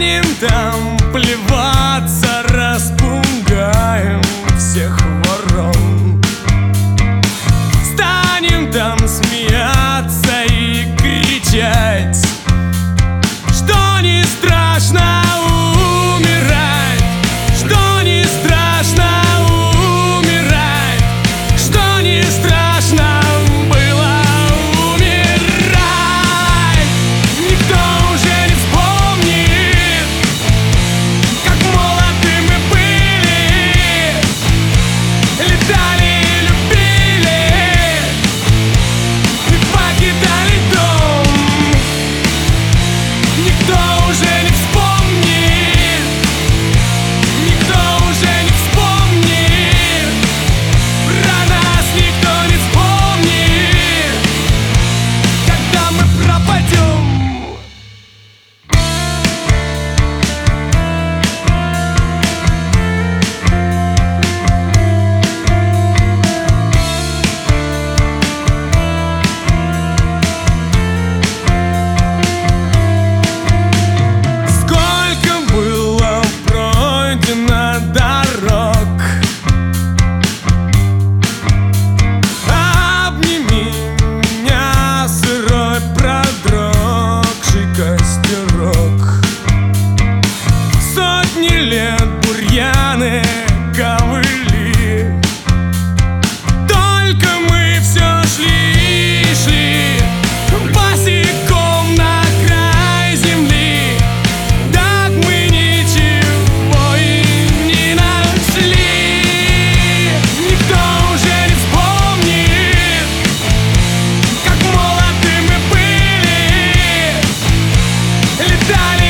Станем там плеваться, распугаем всех ворон. Станем там смеяться и кричать, что не страшно умирать, что не страшно умирать, что не страшно было умирать. Никто уже не вспомнит, как молоды мы были, летали и любили, и покидали дом. Никто уже не вспомнит, никто уже не вспомнит, про нас никто не вспомнит, когда мы пропадем. Сколько было пройдено дорог, обними меня, сырой продрогший костерок. Сотни лет бурьяны, ковыли, только мы все шли и шли босиком на край земли. Так мы ничего и не нашли. Никто уже не вспомнит, как молоды мы были, летали